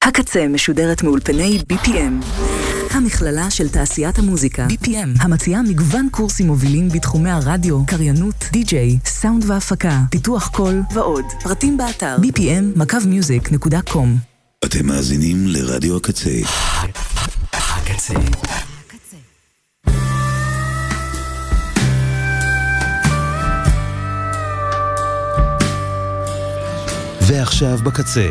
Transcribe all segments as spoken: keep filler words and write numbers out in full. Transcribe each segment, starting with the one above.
הקצה משודרת מאולפני בי פי אם, המכללה של תעשיית המוזיקה. בי פי אם, המציעה מגוון קורסים מובילים בתחומי הרדיו, קריינות, די-ג'יי, סאונד והפקה, פיתוח קול ועוד. פרטים באתר בי פי אם מקו מיוזיק נקודה קום. אתם מאזינים לרדיו הקצה. הקצה. ועכשיו בקצה,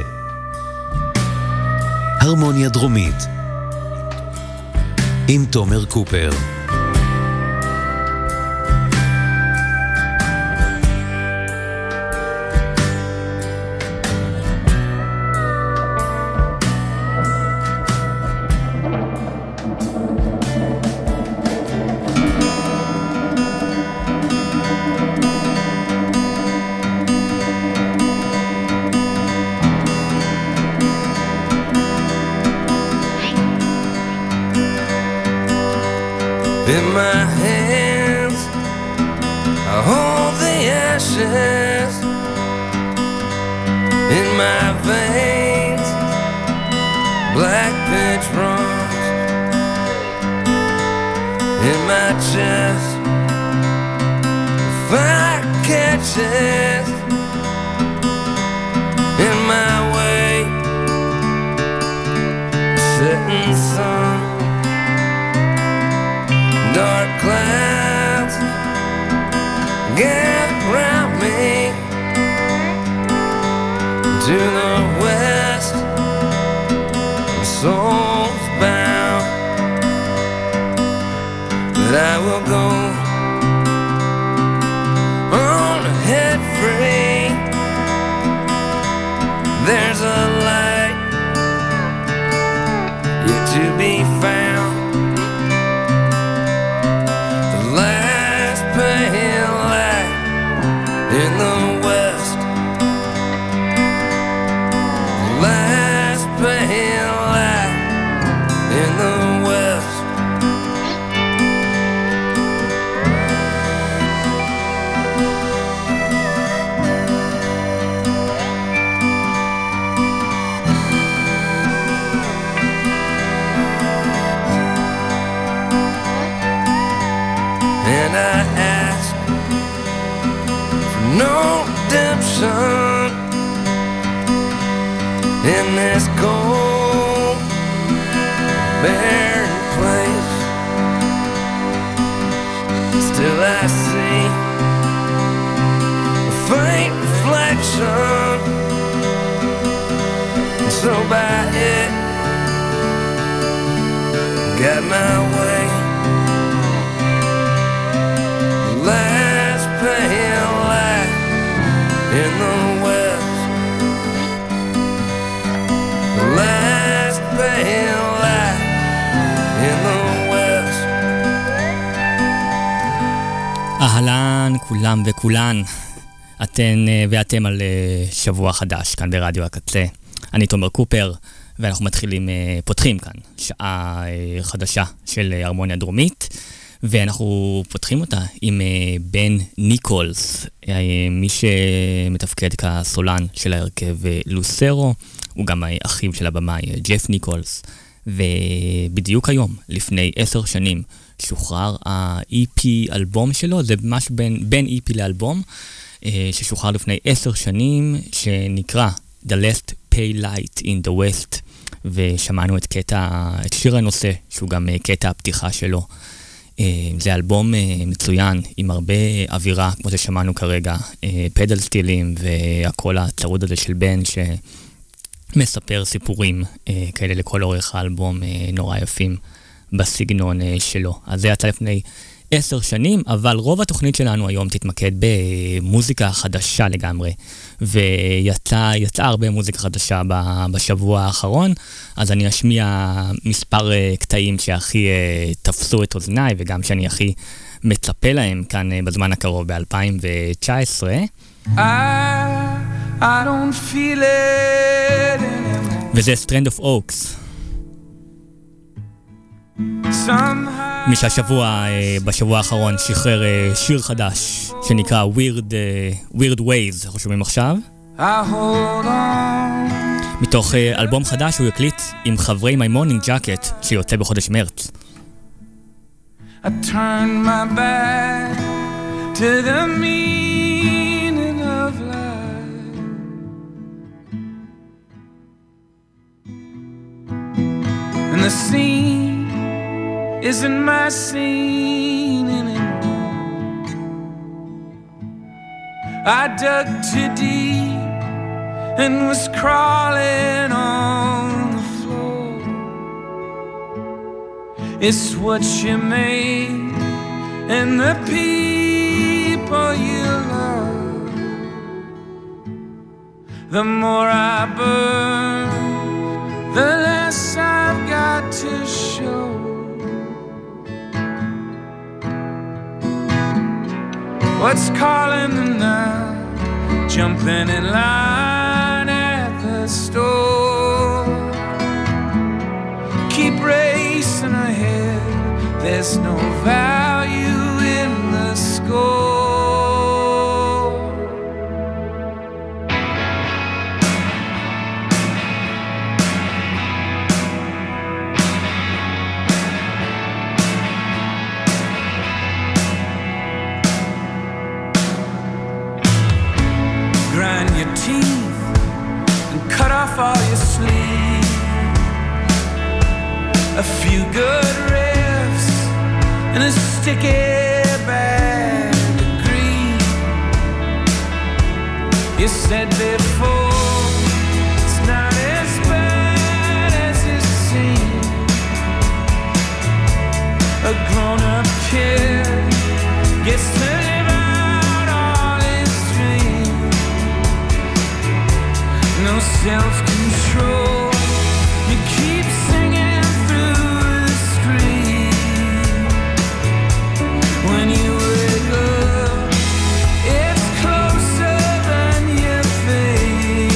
הרמוניה דרומית עם תומר קופר. In my hands I hold the ashes, in my veins black pitch runs, in my chest fire catches, in my way setting sun. Dark clouds gather around me. To the west, my soul's bound, but I will go on ahead free. There's a light yet to be found. Pale light in the west, last pale light in the west. And I ask for no redemption in this cold, barren place. Still I see a faint reflection, and so by it got my way. Last pale light in the west, last pale light in the west. אהלן כולם וכולן, אתן ואתם על שבוע חדש כאן ברדיו הקצה. אני תומר קופר, ואנחנו מתחילים, פותחים כאן שעה חדשה של הרמוניה דרומית, ואנחנו פותחים אותה עם בן ניקולס, מי שמתפקד כסולן של ההרכב לוסרו, הוא גם אחיו של הבמאי ג'ף ניקולס, ובדיוק היום, לפני עשר שנים, שוחרר ה-אי פי אלבום שלו, זה ממש בין, בין אי פי לאלבום, ששוחרר לפני עשר שנים, שנקרא The Last Pale Light in the West, ושמענו את קטע, את שיר הנושא, שהוא גם קטע הפתיחה שלו. זה אלבום מצוין, עם הרבה אווירה, כמו ששמענו כרגע, פדל סטילים, והכל הצרוד הזה של בן, שמספר סיפורים כאלה לכל אורך האלבום, נורא יפים בסגנון שלו. אז זה יצא לפני עשר שנים, אבל רוב התוכנית שלנו היום תתמקד במוזיקה חדשה לגמרי, ויצא יצא הרבה מוזיקה חדשה בשבוע האחרון, אז אני אשמיע מספר קטעים שהכי תפסו את אוזניי, וגם שאני הכי מצפה להם כאן בזמן הקרוב ב-אלפיים תשע עשרה. I, I don't feel it anymore. וזה Strand of Oaks. מי שהשבוע, בשבוע האחרון, שחרר שיר חדש שנקרא Weird, uh, Weird Ways, אנחנו שומעים עכשיו. מתוך uh, אלבום חדש הוא הקליט עם חברי My Morning Jacket שיוצא בחודש מרץ. I turned my back to the meaning of life, and the scene isn't my scene anymore. I dug too deep and was crawling on the floor. It's what you made and the people you love. The more I burn, the less I've got to show. What's calling them now? Jumping in line at the store. Keep racing ahead, there's no value in the score. Grind your teeth and cut off all your sleep. A few good riffs and a sticky bag of greed. You said before, it's not as bad as it seems. A grown-up kid gets to live out all his dreams. No self-control, you keep singing through the screen. When you wake up, it's closer than you think.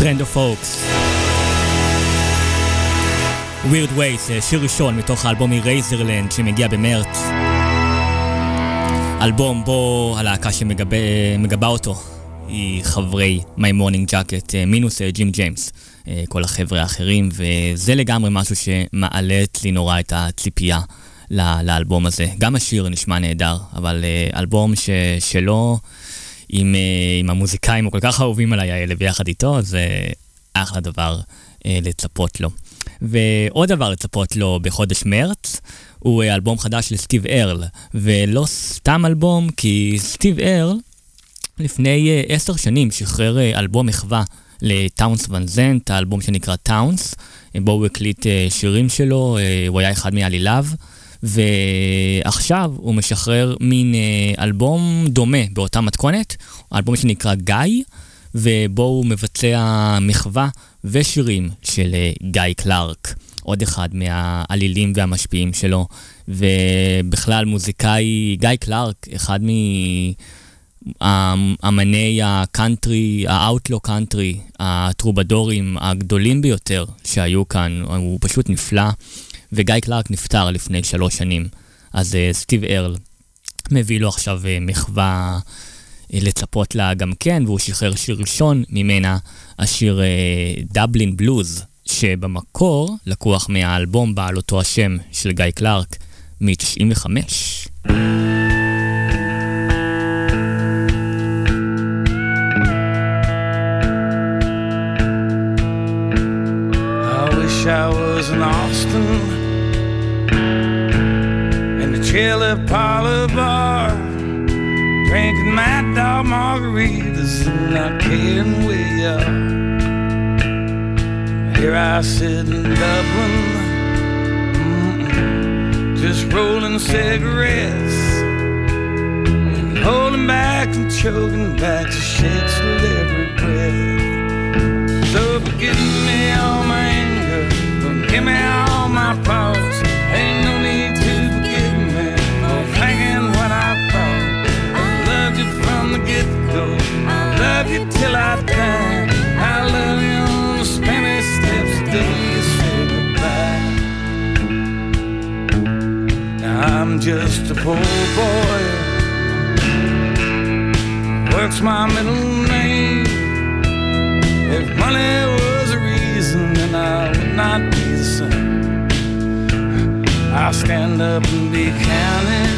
Brando Folks. Weird Ways, שיר ראשון מתוך האלבום מרייזרלנד שמגיע במרץ. אלבום בו הלהקה שמגבה אותו היא חברי My Morning Jacket, מינוס ג'ים ג'יימס, כל החבר'ה האחרים, וזה לגמרי משהו שמעלה לי נורא את הציפייה לאלבום הזה. גם השיר נשמע נהדר, אבל אלבום ש, שלו עם, עם המוזיקאים הכל כך אהובים עליי האלה ביחד איתו, זה אחלה דבר לצפות לו. ועוד דבר לצפות לו בחודש מרץ, הוא אלבום חדש לסטיב ארל, ולא סתם אלבום, כי סטיב ארל לפני עשר שנים שחרר אלבום מחווה לטאונס ון זנט, האלבום שנקרא טאונס, בו הוא הקליט שירים שלו, הוא היה אחד מעליליו, ועכשיו הוא משחרר מין אלבום דומה באותה מתכונת, אלבום שנקרא גיא, ובו הוא מבצע מחווה ושירים של גיא קלארק, עוד אחד מהעלילים והמשפיעים שלו, ובכלל מוזיקאי, גיא קלארק, אחד מאמני הקאנטרי, האוטלו קאנטרי, הטרובדורים הגדולים ביותר שהיו כאן, הוא פשוט נפלא, וגיא קלארק נפטר לפני שלוש שנים, אז סטיב ארל מביא לו עכשיו מחווה לצפות לה גם כן, והוא שחרר שיר ראשון ממנה, השיר דבלין בלוז, שבמקור לקוח מהאלבום בעל אותו השם של גיא קלארק מ-תשעים וחמש. I wish I was in Austin in the chili parlor bar, drinking Mad Dog margaritas and not caring where you are. Here I sit in Dublin, mm-mm, just rolling cigarettes, and holding back and choking back to shit with every breath. So forgive me all my anger, forgive me all my faults. Ain't no need to forgive me for thinking what I thought. I loved you from the get-go, I love you till I die. I love you on the Spanish steps the day you say goodbye. Now I'm just a poor boy, works my middle name. If money was a reason, then I would not be the same. I'll stand up and be counted,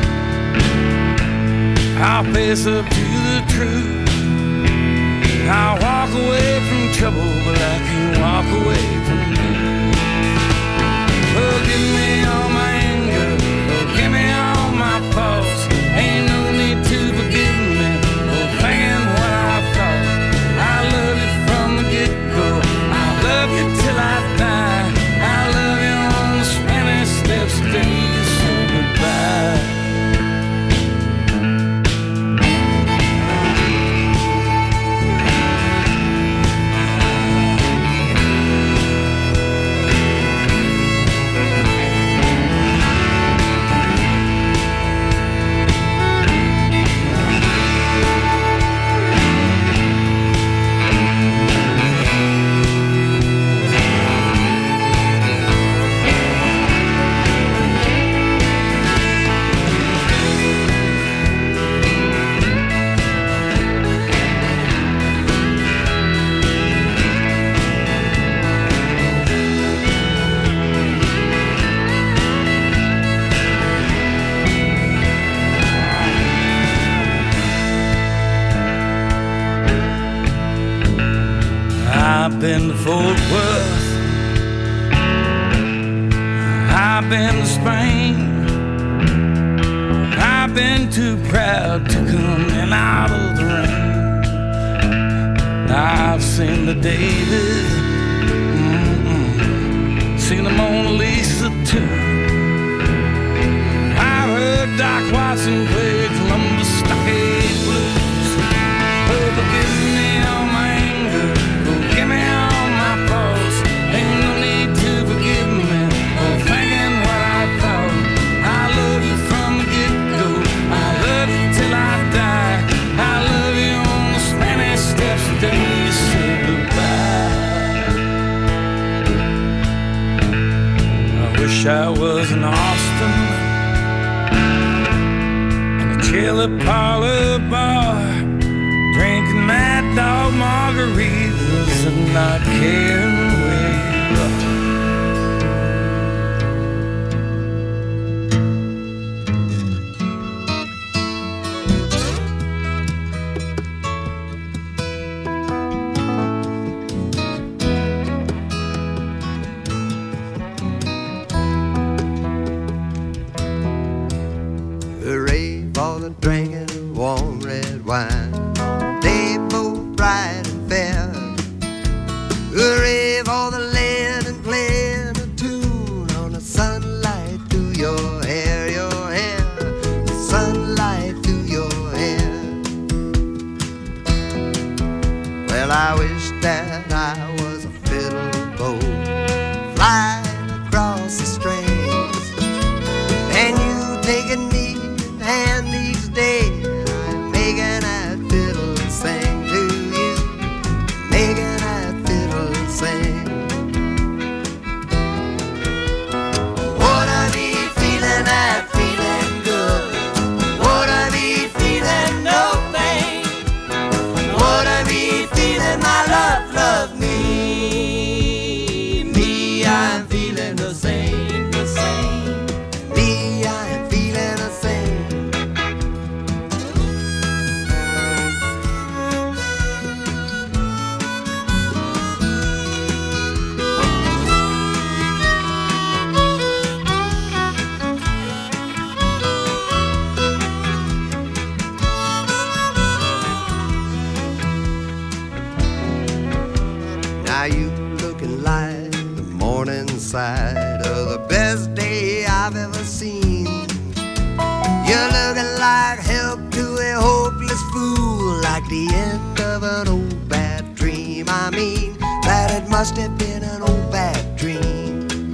I'll face up to the truth. I'll walk away from trouble, but I can't walk away from you. Forgive me all my anger, forgive me all my faults. Ain't no need to forgive me for thinking what I thought. I love you from the get-go, I love you till I die. I love you on the Spanish steps the day you say goodbye. I've been to Fort Worth, I've been to Spain, I've been too proud to come in out of the rain. I've seen the David, mm-mm, seen the Mona Lisa too. I've heard Doc Watson play Columbus Stockade Blues. Oh, forgive me all my anger, forgive me all my faults. Ain't no need to forgive me for thinking what I thought. I love you from the get-go, I love you till I die. I love you on the Spanish steps the day you say goodbye. the parlor bar, drinking Mad Dog margaritas and not caring where you are. Drinking warm red wine on a day both bright and fair. Hooray for the land and playing a tune on the sunlight through your hair, your hair, the sunlight through your hair. Well, I wish that I was a fiddle bow flying across the strings, and you taking me hand these days, I'm making that fiddle sing to you, making that fiddle sing. Would I be feeling that feeling good? Would I be feeling no pain? Would I be feeling my love, love me? Me, I'm feeling the same, the same. Me, I'm feeling the same. Now you looking like the morning side of the best day I've ever seen. You're looking like help to a hopeless fool, like the end of an old bad dream. I mean that it must have been an old bad dream.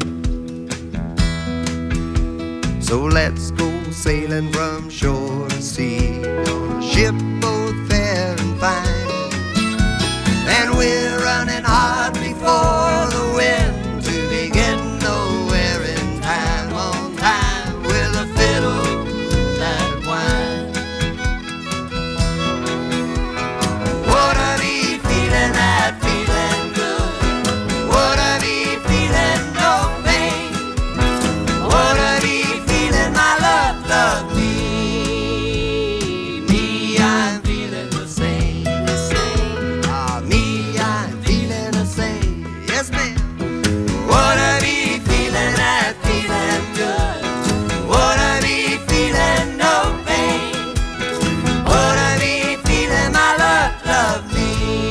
So let's go sailing from shore to sea on a ship both fair and fine, and we're running hard before the wind to be getting nowhere in time, on time with a fiddle that wine. Would I be feeling that feeling good? Would I be feeling no pain? Would I be feeling my love, love me? Me, I'm feeling the same, the same. Ah, me, I'm feeling the same. Yes, ma'am. Would I be feeling that feeling good? Would I be feeling no pain? Would I be feeling my love, love me?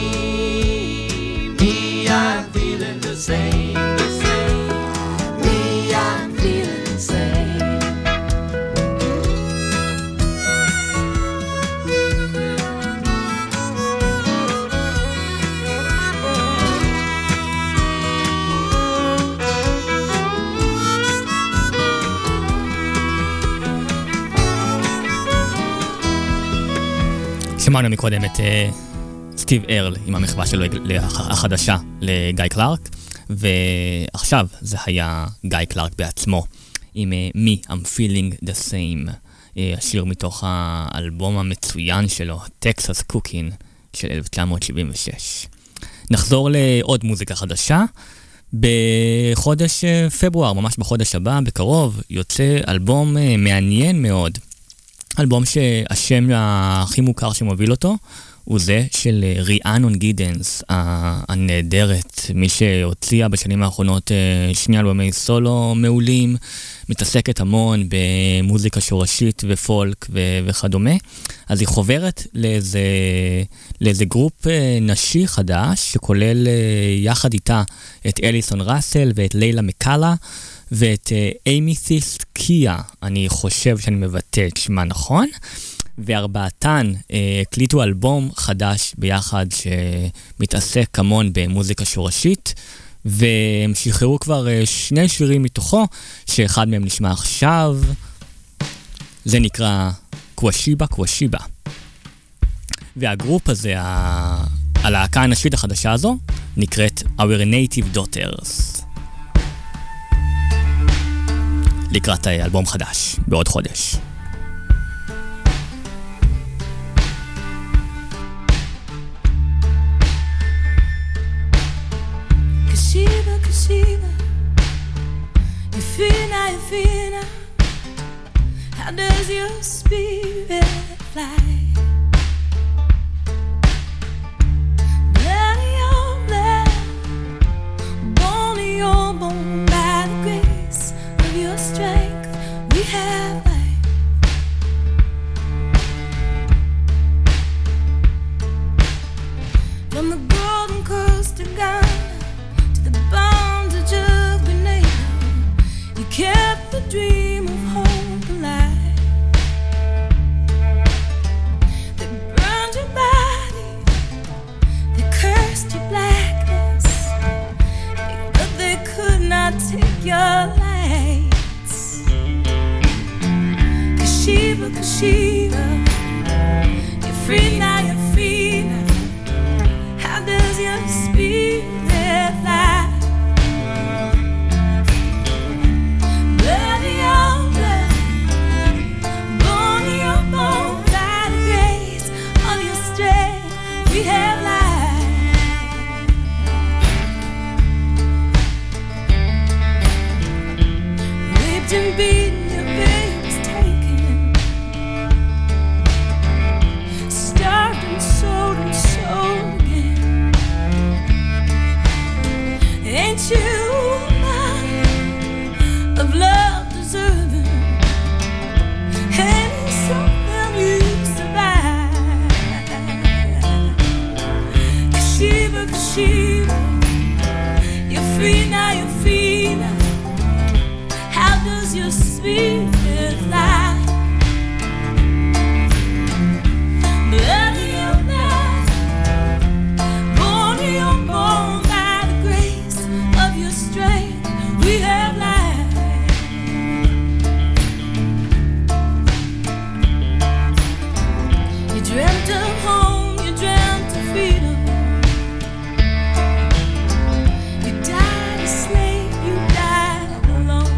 Me, I'm feeling the same, the same. Me, I'm feeling the same. שמענו מקודם את uh, סטיב ארל עם המחווה שלו החדשה לגיא קלארק, ועכשיו זה היה גיא קלארק בעצמו עם uh, Me I'm Feeling the Same, uh, השיר מתוך האלבום המצוין שלו, Texas Cooking של אלף תשע מאות שבעים ושש. נחזור לעוד מוזיקה חדשה. בחודש uh, פברואר, ממש בחודש הבא, בקרוב, יוצא אלבום uh, מעניין מאוד. אלבום שהשם הכי מוכר שמוביל אותו הוא זה של ריאנון גידנס הנהדרת, מי שהוציאה בשנים האחרונות שני אלבומי סולו מעולים, מתעסקת המון במוזיקה שורשית ופולק ו- וכדומה. אז היא חוברת לאיזה, לאיזה גרופ נשי חדש שכולל יחד איתה את אליסון ראסל ואת לילה מקאלה ואת אמיתיסט קיה, אני חושב שאני מבטא את שמה נכון, וארבעתן הקליטו אלבום חדש ביחד שמתעסק כמון במוזיקה שורשית, והם שחררו כבר שני שירים מתוכו, שאחד מהם נשמע עכשיו, זה נקרא קוושיבה קוושיבה. והגרופ הזה, הלהקה הנשית החדשה הזו, נקראת Our Native Daughters. לקראת אלבום חדש בעוד חודש. does your spirit fly? Blood of your blood, bone of your bone, by the grace of your strength, we have life. From the Golden Coast to Ghana, to the bondage of Grenada, you kept the dream of hope alive. They burned your body, they cursed your blackness, but they could not take your lights. Kashiva, Kashiva, you're free now, you're free now. How does your spirit fly? Blood of your blood, bone of your bone, by the grace of your strength, we have life. Raped and beaten, your baby's taken, starved and sold and sold again. Ain't you man of love deserving? Ain't something you survive? Kashiva, Kashiva, you're free now, you're free now. How does your spirit fly? Blood of your blood, bone of your bone, by the grace of your strength, we have life. You dreamt of home, you dreamt of freedom. You died a slave, you died alone.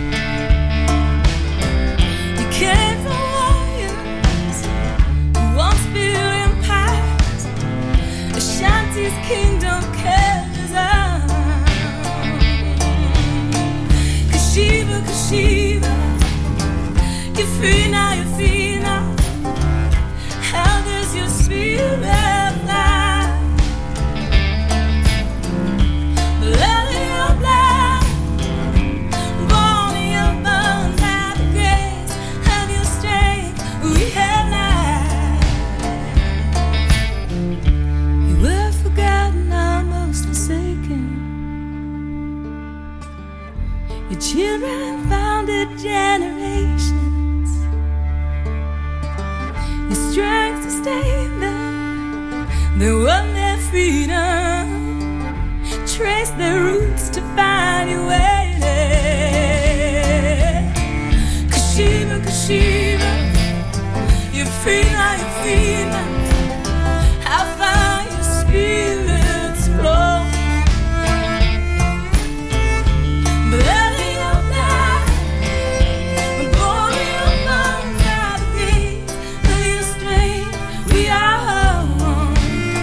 You came from warriors who once built empires. Ashanti's kingdom carries on. Kashiva, Kashiva, you're free now, you're free now. How does your spirit fly? Blood of your blood, bone of your bone, by the grace of your strength, we have life. You were forgotten, almost forsaken. Your children founded generations. Your strength sustained them. They won their freedom. Trace their roots to find your way. Kashiva, Kashiva, you're free now, you're free now. How far your spirits flow. Blood of your blood, bone of your bone, by the grace of your strength, we are one.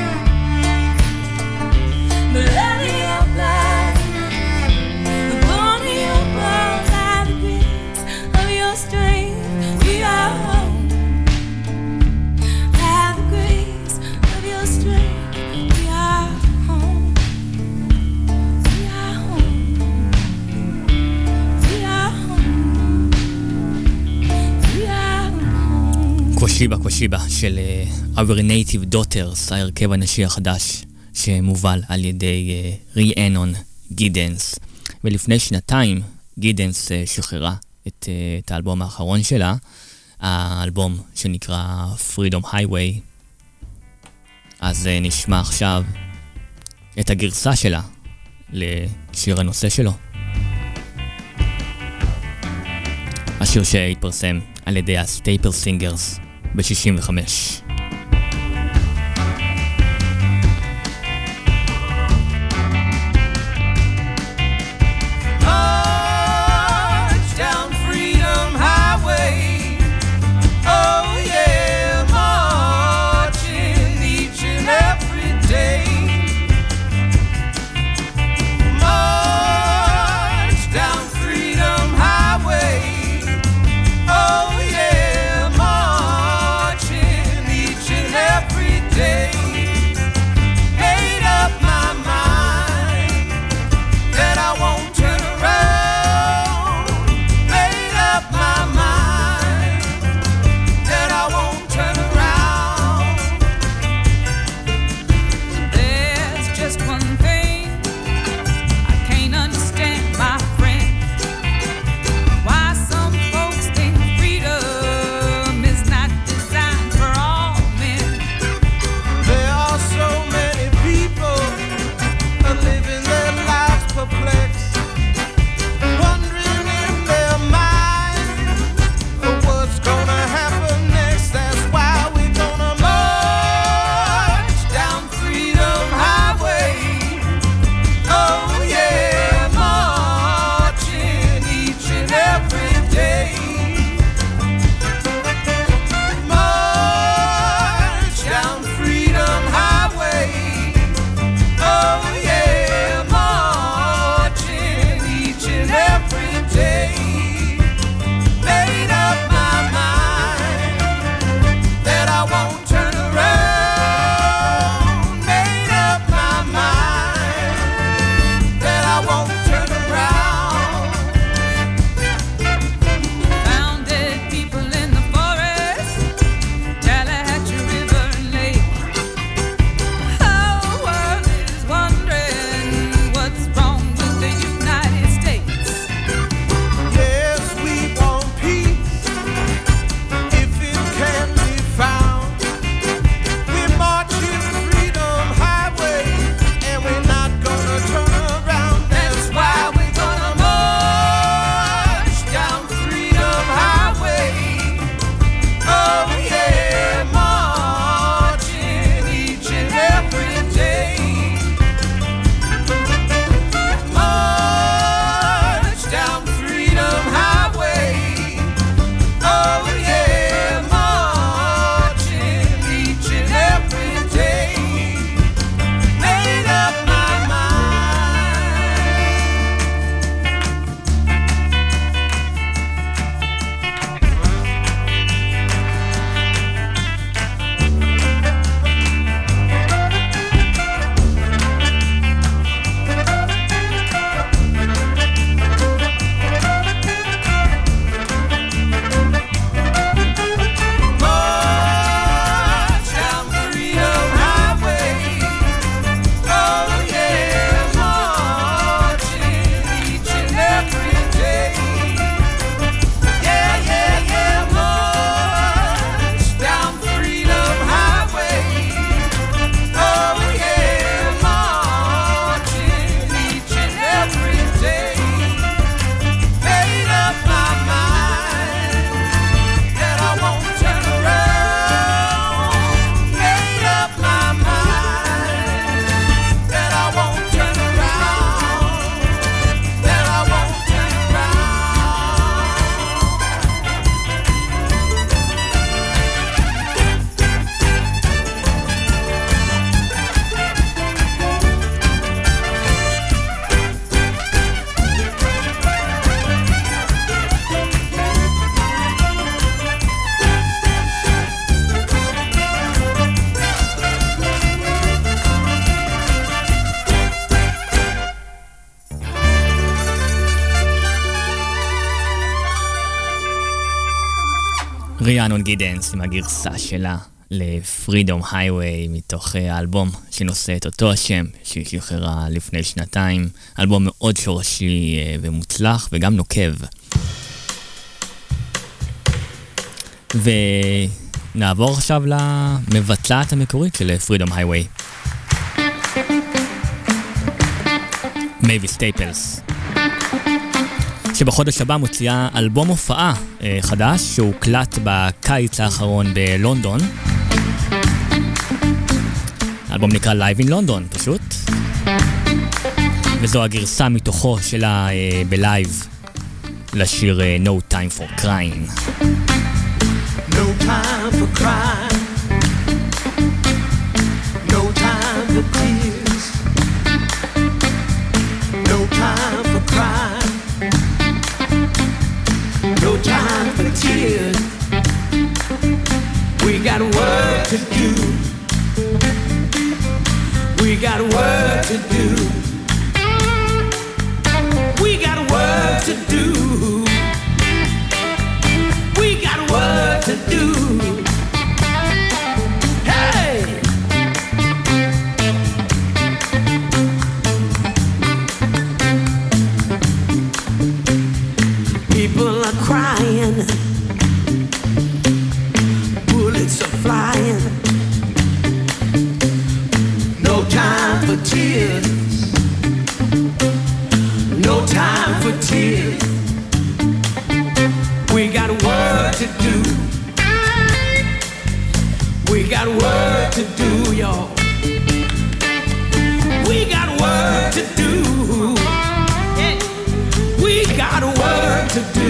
Blood of your blood, bone of your bone, by the grace of your strength, we are one. By the grace of your strength, we are home. We are home. We are home. We are home. קושיבה, קושיבה של uh, Our Native Daughters, ההרכב הנשי החדש שמובל על ידי uh, ריאנון גידנס. ולפני שנתיים גידנס uh, שחררה את, uh, את האלבום האחרון שלה, האלבום שנקרא Freedom Highway. אז uh, נשמע עכשיו את הגרסה שלה לשיר הנושא שלו. השיר שהתפרסם על ידי הסטייפל סינגרס ב-שישים וחמש. Oh yeah. ריאנון גידנס עם הגרסה שלה לפרידום הייווי מתוך האלבום שנושא את אותו השם שהיא שחררה לפני שנתיים. אלבום מאוד שורשי ומוצלח וגם נוקב. ונעבור עכשיו למבצעת המקורית של פרידום הייווי, מייבי סטייפלס, שבחודש הבא מוציאה אלבום הופעה אה, חדש שהוקלט בקיץ האחרון בלונדון. האלבום נקרא Live in London פשוט, וזו הגרסה מתוכו שלה אה, בלייב לשיר אה, No Time for Crying. No time for crying, no time for tears, no time for crying, no time for tears. We got work to do, we got work to do, we got work to do, we got work to do. Hey! People are crying, bullets are flying, no time for tears, no time for tears. We got work to do, we got work to do, y'all. We got work to do, we got work to do.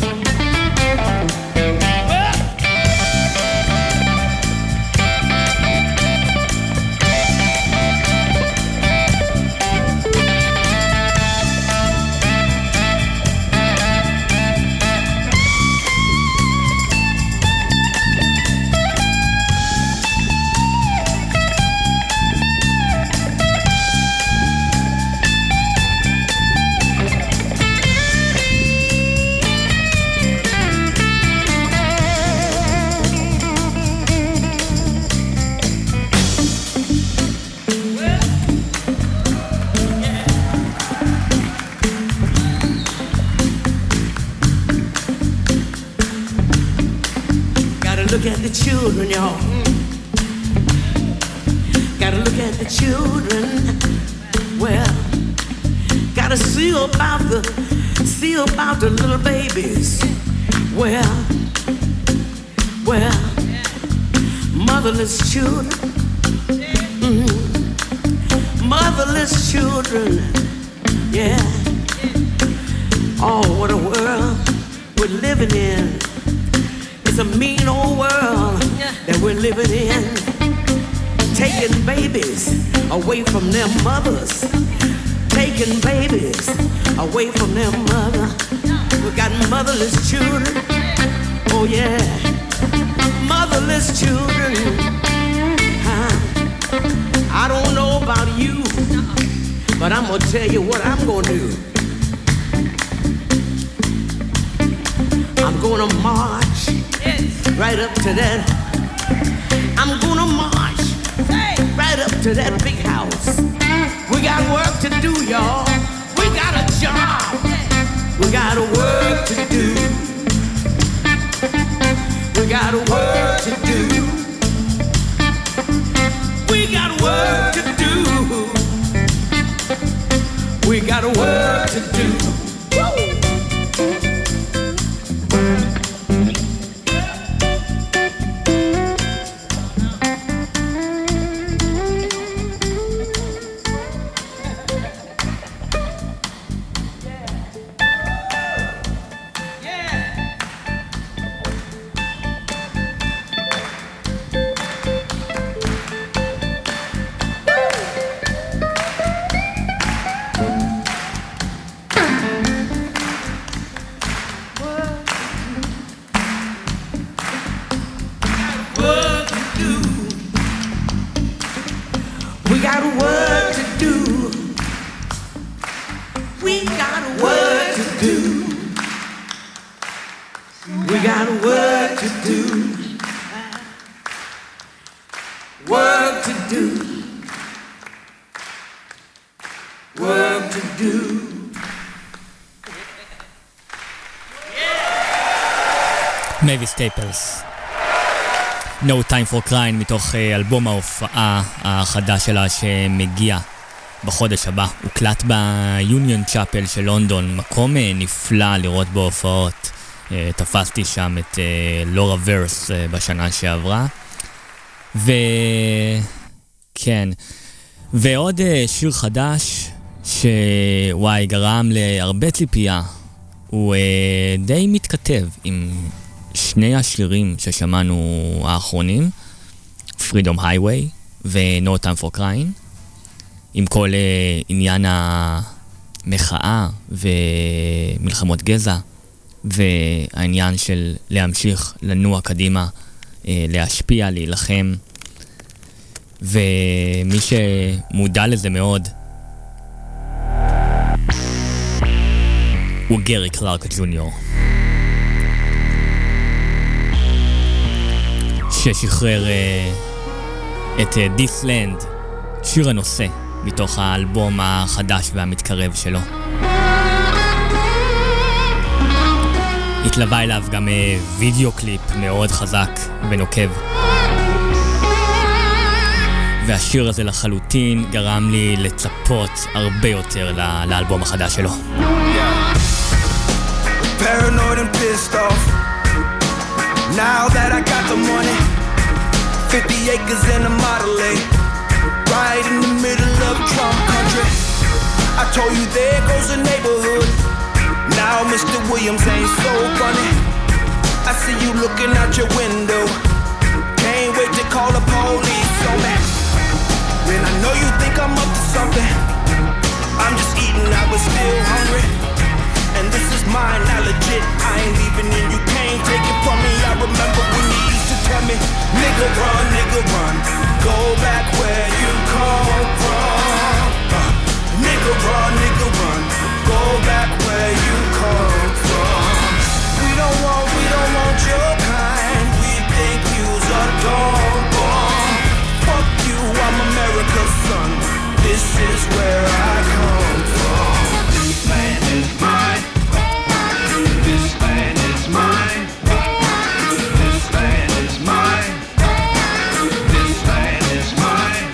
Look at the children, y'all. Gotta look at the children. Well, gotta see about the, see about the little babies. Well, well, motherless children. Mm-hmm. Motherless children. Yeah. Oh, what a world we're living in. It's a mean old world that we're living in, taking babies away from their mothers, taking babies away from their mother. We got motherless children, oh yeah, motherless children. Huh? I don't know about you, but I'm gonna tell you what I'm gonna do. I'm gonna march right up to that. I'm gonna march right up to that big house. We got work to do, y'all. We got a job. We got a work to do. We got a work to do. We got work to do. We got work to do. got work to do. Work to do. Work to do. מייבי סטייפלס. No Time for Crying מתוך אלבום ההופעה החדש שלה שמגיע בחודש הבא. הוקלט ביוניון צ'אפל של לונדון, מקום נפלא לראות בהופעות. תפסתי שם את לורה ורס בשנה שעברה. וכן, ועוד שיר חדש שוואי גרם להרבה ציפייה. הוא די מתכתב עם שני השירים ששמענו האחרונים, Freedom Highway ו-No Time for Crying, עם כל uh, עניין המחאה ומלחמות גזע, והעניין של להמשיך לנוע קדימה, uh, להשפיע, להילחם, ומי שמודע לזה מאוד הוא גרי קלארק ג'וניור, ששחרר uh, את uh, This Land, שיר הנושא מתוך האלבום החדש והמתקרב שלו. התלווה אליו גם uh, וידאו קליפ מאוד חזק ונוקב, והשיר הזה לחלוטין גרם לי לצפות הרבה יותר ל- לאלבום החדש שלו. Paranoid and pissed off. Now that I got the money, fifty acres in a Model A, right in the middle of Trump country. I told you there goes the neighborhood. Now Mister Williams ain't so funny. I see you looking out your window. Can't wait to call the police on me. When I know you think I'm up to something, I'm just eating, I was still hungry. And this is mine, not legit. I ain't leaving and you can't take it from me. I remember when you used to tell me, nigga run, nigga run, go back where you come from. uh, Nigga run, nigga run, go back where you come from. We don't want, we don't want your kind. We think you's a dumb bomb. Fuck you, I'm America's son. This is where I come from. This land is mine. This land is mine. This land is mine. This land is mine.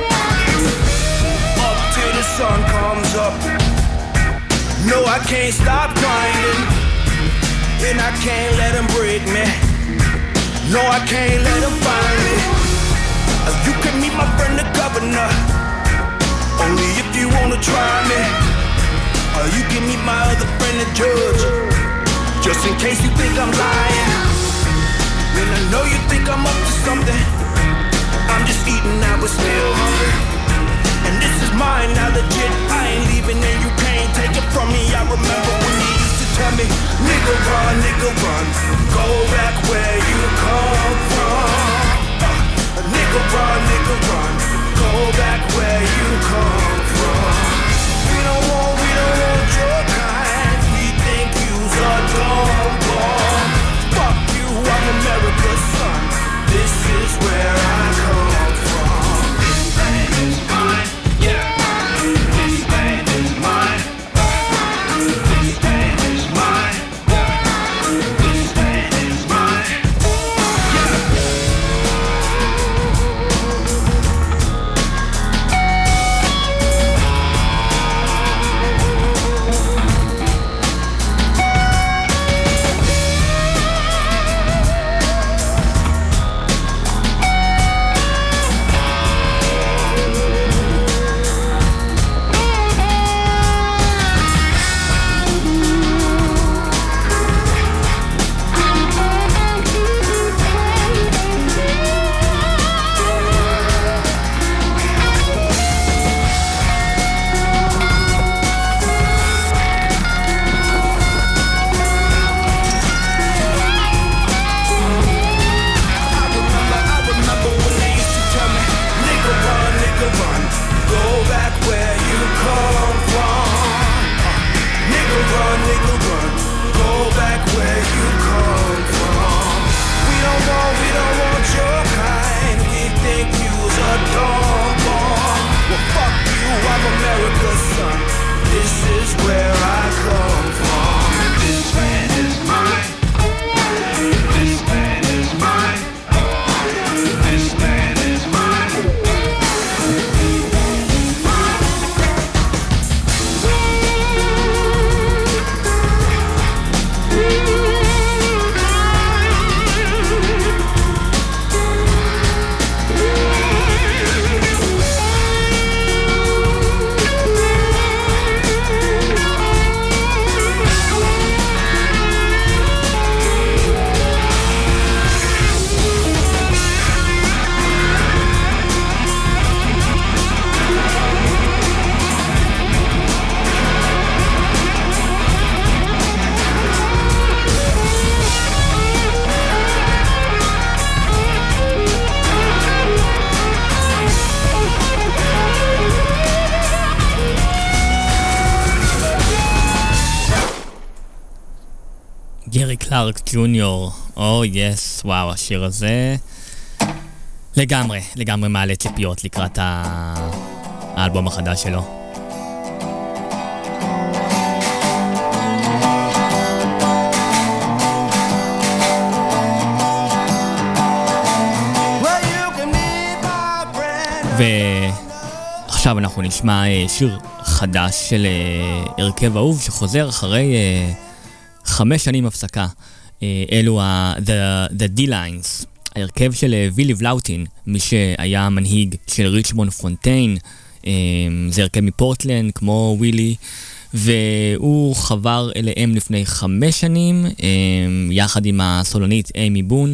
Up till the sun comes up. No, I can't stop grinding, and I can't let them break me. No, I can't let them find me. You can meet my friend the governor, only if you wanna try me. Or you can meet my other friend the judge, just in case you think I'm lying. When I know you think I'm up to something, I'm just eating, I was still hungry. And this is mine, not legit. I ain't leaving and you can't take it from me. I remember when you used to tell me, nigga run, nigga run, go back where you come from. uh, Nigga run, nigga run, go back where you come from. We don't want, we don't want your kind. We think you's a dumb bomb. Fuck you, I'm America's son. This is where I come from. This land is mine, yeah. This land is mine. This land is mine. This land is mine. קלארק ג'וניור. או יס, וואו, השיר הזה לגמרי, לגמרי מעלה ציפיות לקראת האלבום החדש שלו. ועכשיו אנחנו נשמע שיר חדש של הרכב אהוב שחוזר אחרי חמש שנים הפסקה. אלו ה-The, The D-Lines, ההרכב של וילי ולאוטין, מי שהיה מנהיג של ריצ'מונד פונטיין. זה הרכב מפורטלנד כמו ווילי, והוא חבר אליהם לפני חמש שנים יחד עם הסולנית אימי בון,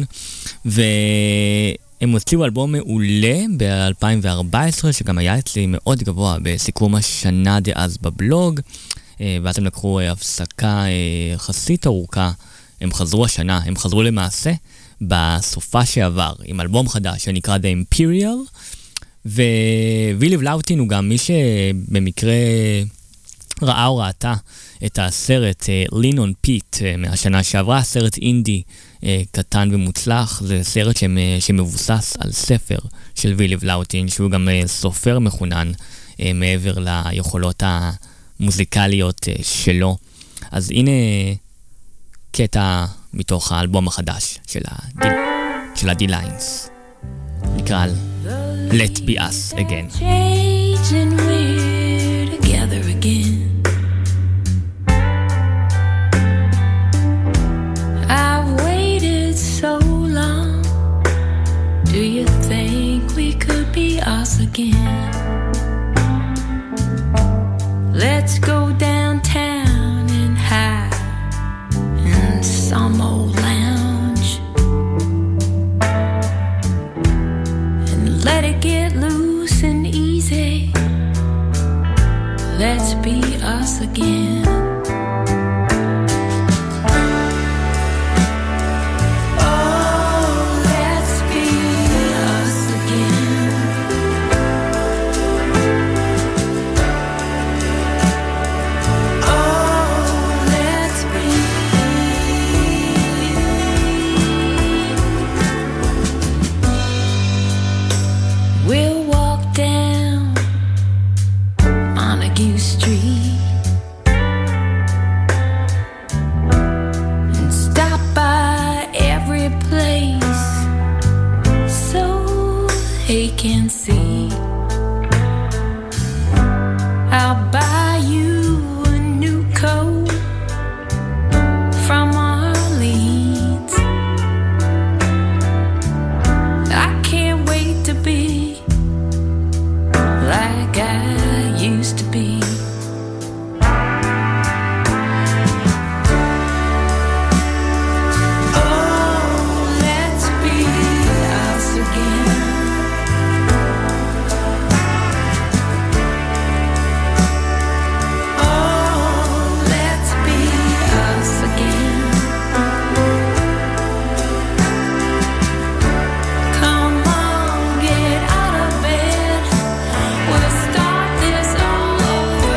והם הוציאו אלבום מעולה ב-אלפיים וארבע עשרה שגם היה אצלי מאוד גבוה בסיכום השנה דאז בבלוג, ואז הם לקחו הפסקה יחסית ארוכה. הם חזרו השנה, הם חזרו למעשה בסופה שעבר עם אלבום חדש שנקרא The Imperial, ווילי ולאוטין הוא גם מי שבמקרה ראה או ראתה את הסרט Lean on Pete מהשנה שעברה, סרט אינדי קטן ומוצלח. זה סרט שמבוסס על ספר של וילי ולאוטין, שהוא גם סופר מחונן מעבר ליכולות המוזיקליות שלו. אז הנה קטע מתוך האלבום החדש של ה-D, של ה-D-Lines, נקרא Let Be Us Again. Changing, we're together again. I've waited so long. Do you think we could be us again? Let's go downtown and hide in some old lounge and let it get loose and easy. Let's be us again. Can see. I'll buy you a new coat from Orleans. I can't wait to be like I used to be. We'll start this all over.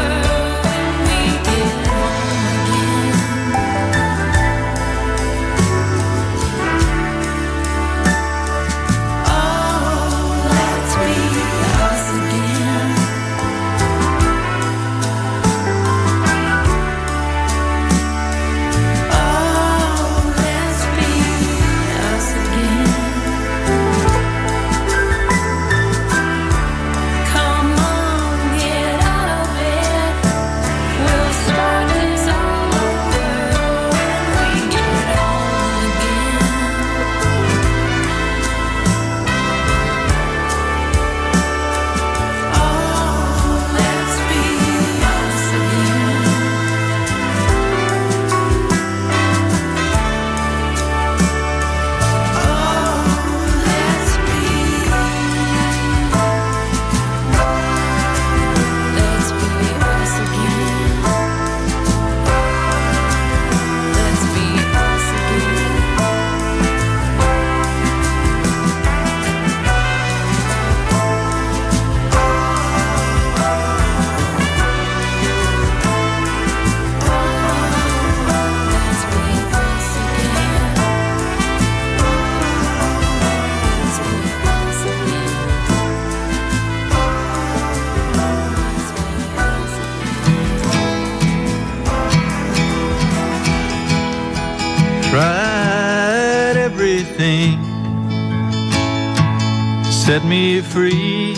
set me free.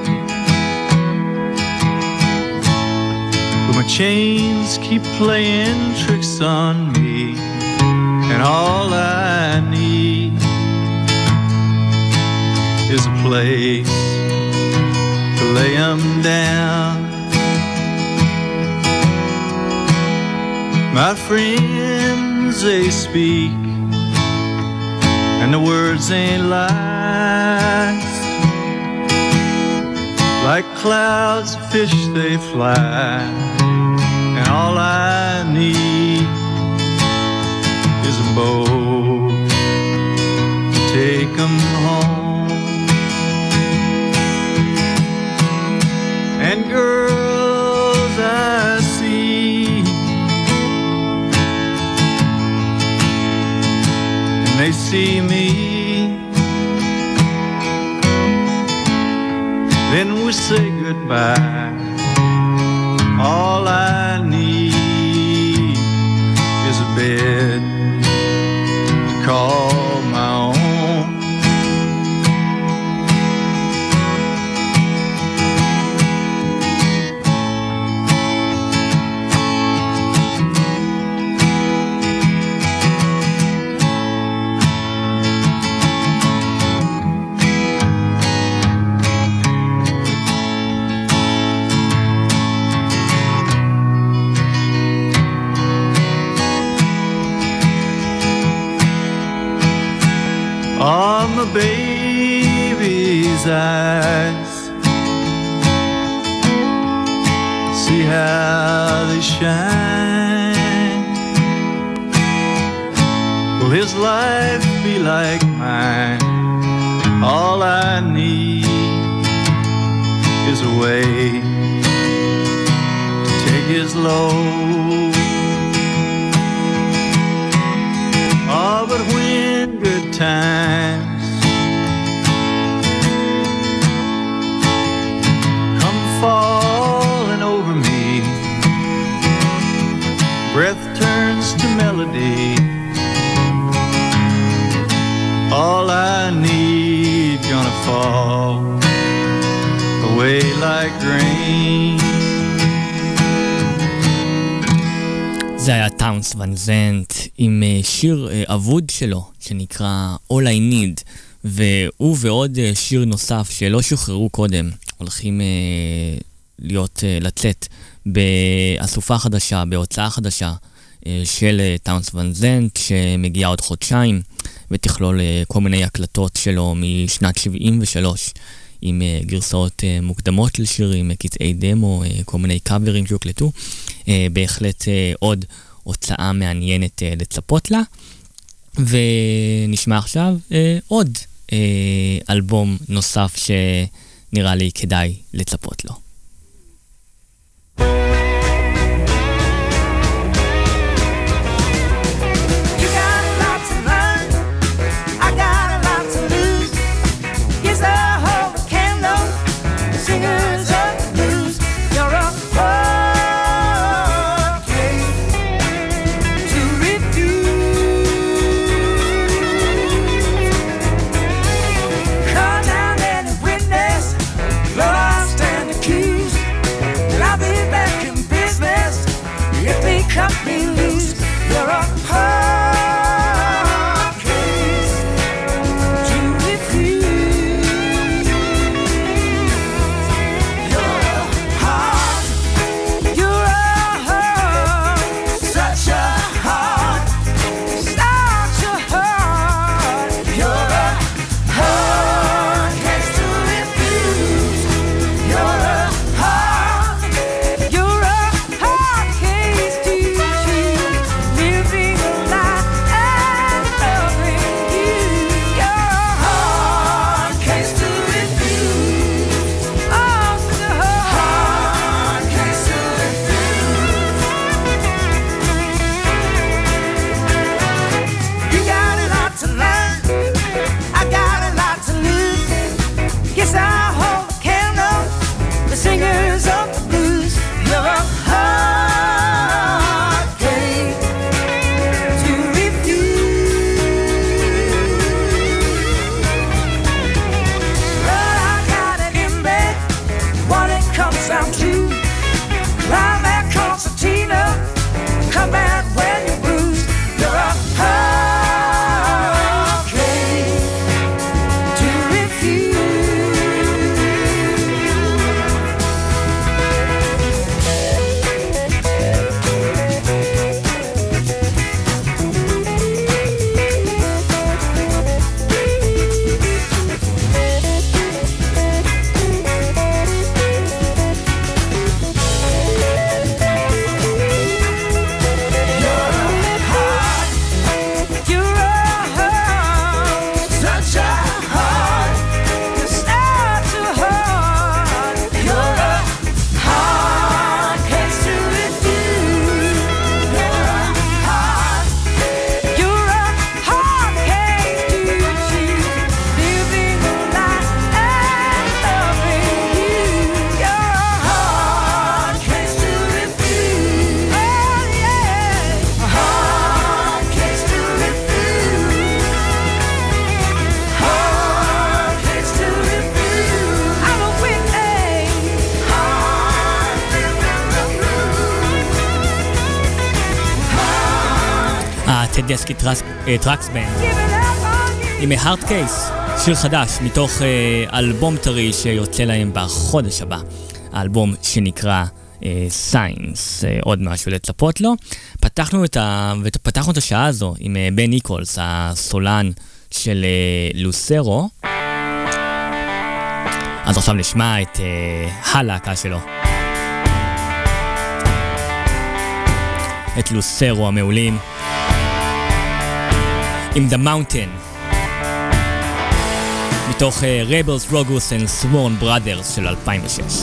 But my chains keep playing tricks on me, and all I need is a place to lay 'em down. My friends, they speak, and the words ain't lies. Like clouds of fish they fly, and all I need is a boat to take 'em home. And girls I see, and they see me, then we say goodbye. All I need is a bed to call my own. On my baby's eyes, see how they shine. Will his life be like mine? All I need is a way to take his load. Oh, but when good times come falling over me, breath turns to melody. All I need gonna fall away like rain. זה היה טאונס ון זנט עם שיר אבוד שלו שנקרא All I Need, והוא ועוד שיר נוסף שלא שוחררו קודם הולכים להיות לצאת באסופה חדשה, בהוצאה חדשה של טאונס ון זנט שמגיעה עוד חודשיים ותכלול כל מיני הקלטות שלו משנת שבעים ושלוש עם גרסאות מוקדמות לשירים, קטעי דמו, כל מיני קאברים שהוקלטו. בהחלט עוד הוצאה מעניינת לצפות לה. ונשמע עכשיו עוד אלבום נוסף שנראה לי כדאי לצפות לו. Come down and witness, Lord, I stand to keep. טדסקי טראקס בנד עם הארד קייס, שיר חדש מתוך אלבום טרי שיוצא להם בחודש הבא, האלבום שנקרא סיינס, עוד משהו לצפות לו. פתחנו את, ה... פתחנו את השעה הזו עם בן ניקולס, הסולן של לוסרו. אז עכשיו נשמע את הלהקה שלו, את לוסרו המעולים, עם The Mountain, מתוך Rebels, Rogus and Sworn Brothers של אלפיים ושש.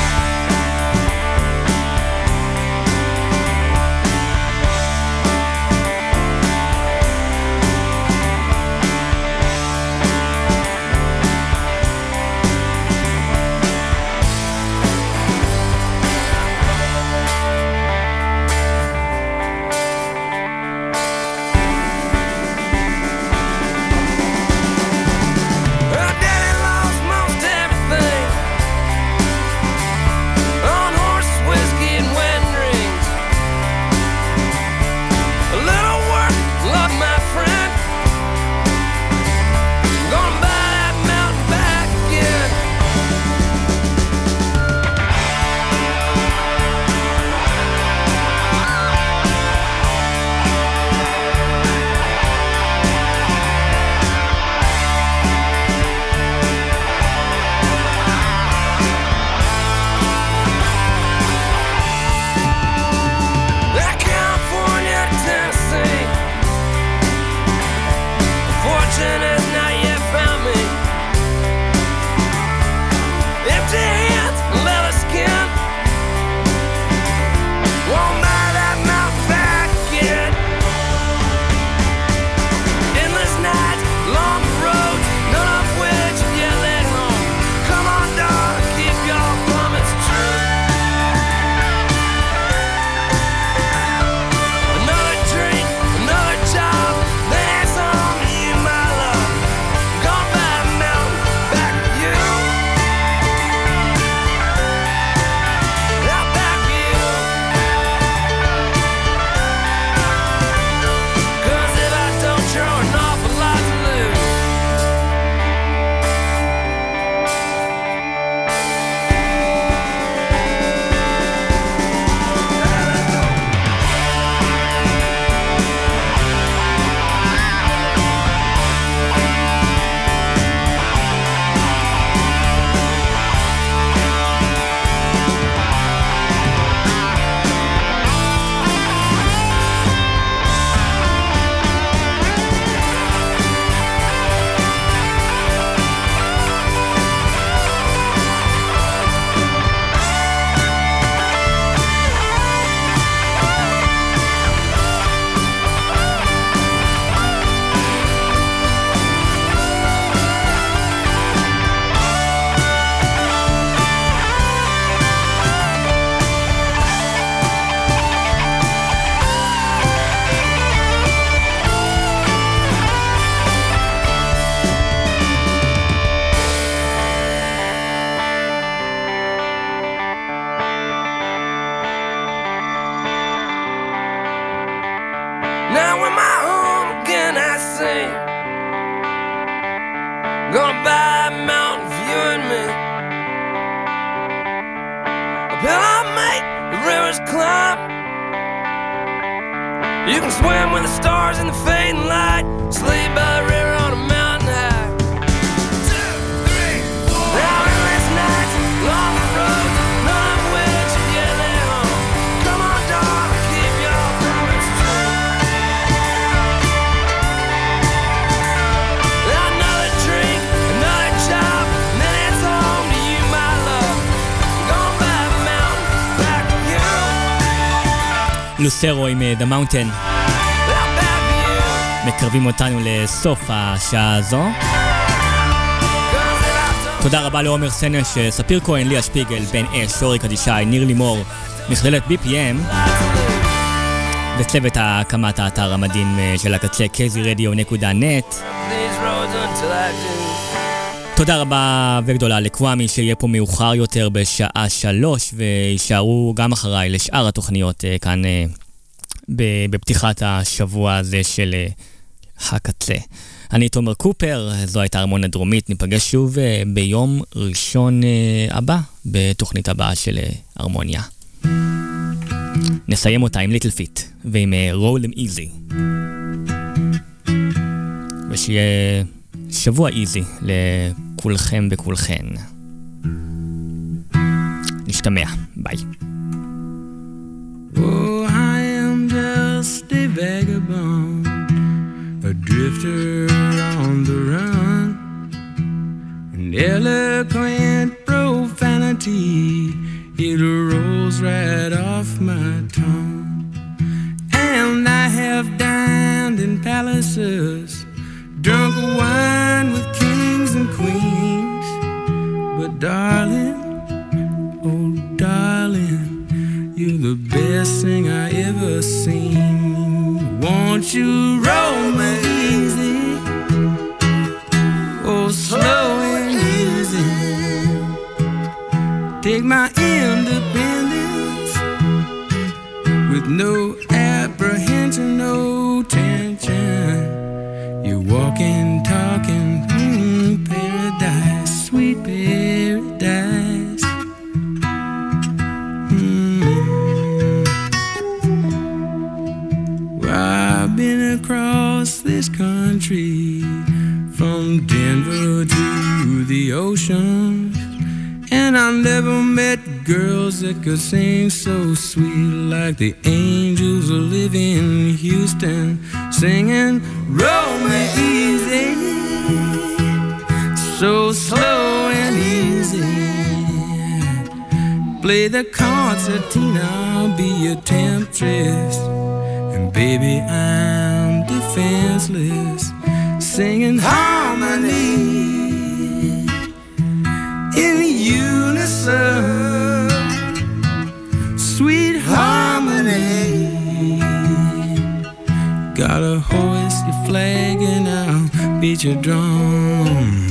Gonna buy a mountain viewing me. Will I make the rivers climb? You can swim with the stars in the fading light. Sleep by the river on a mountain high. Two, three, four. Now endless nights, long roads, none of which have yet led home. Come on, dog, keep your promise true. Another drink, another job, and then it's home to you, my love. Gonna buy a mountain back with you. לוסרו עם The Mountain. מקרבים אותנו לסוף השעה הזו. תודה רבה לעומר סנש, ספיר כהן, ליה שפיגל, בן אש, שורי קדישי, ניר לימור, מכללת בי פי אם וצוות הקמת האתר המדהים של הקצה קי זי רדיו נקודה נט. תודה רבה וגדולה לקוואמי שיהיה פה מאוחר יותר בשעה שלוש, וישארו גם אחריי לשאר התוכניות כאן בפתיחת השבוע הזה של הקצה. אני תומר קופר, זו הייתה הרמוניה דרומית. ניפגש שוב ביום ראשון הבא בתוכנית הבאה של הרמוניה. נסיים אותה עם ליטל פיט ועם Roll 'em Easy, ושיהיה שבוע איזי לכולכם וכולכן. נשתמע, ביי. Oh, I am just a vagabond, a drifter on the run, an eloquent profanity, it rolls right off my tongue. And I have dined in palaces, drunk wine with kings and queens, but darling, oh darling, you're the best thing I ever seen. Won't you roll me easy, oh slow and easy. Take my independence with no apprehension, no tension. You're walking, talking, mm, paradise, sweet paradise. I've been across this country, from Denver to the ocean, and I never met girls that could sing so sweet like the angels who live in Houston, singing roll me easy, so slow and easy. Play the concertina, I'll be your temptress, and baby, I'm defenseless, singing harmony in unison, sweet harmony. Gotta hoist your flag and I'll beat your drum.